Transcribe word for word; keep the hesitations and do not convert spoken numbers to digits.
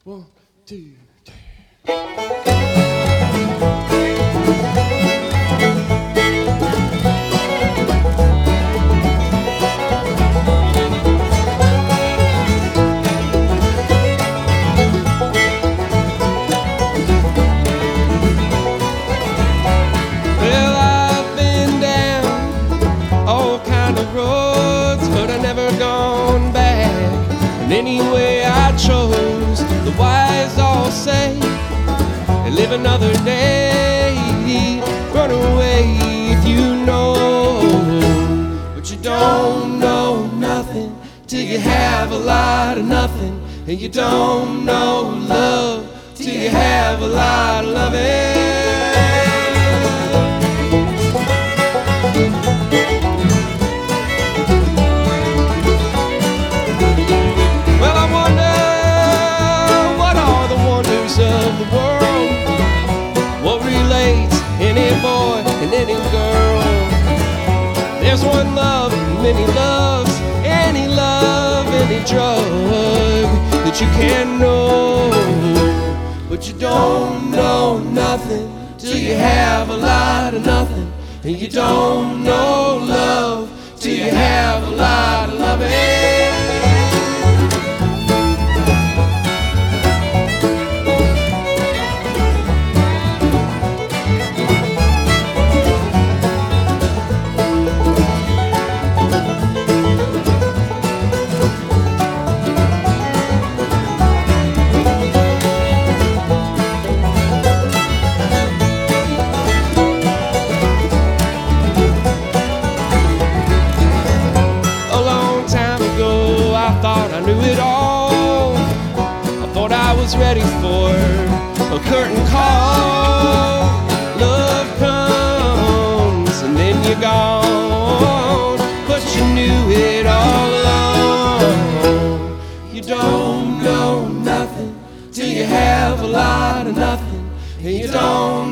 One, two, three. Well, I've been down all kind of roads, but I've never gone back. And anyway I chose, the wise all say, and live another day, run away if you know. But you don't know nothing till you have a lot of nothing, and you don't know love till you have a lot of loving. Well, I wonder what are the wonders of the world, what relates any boy and any girl. There's one love, many loves, any love, any drug that you can know. But you don't know nothing till you have a lot of nothing, and you don't know love till you have a lot of loving. I thought I knew it all. I thought I was ready for a curtain call. Love comes and then you're gone, but you knew it all along. You don't know nothing till you have a lot of nothing, and you don't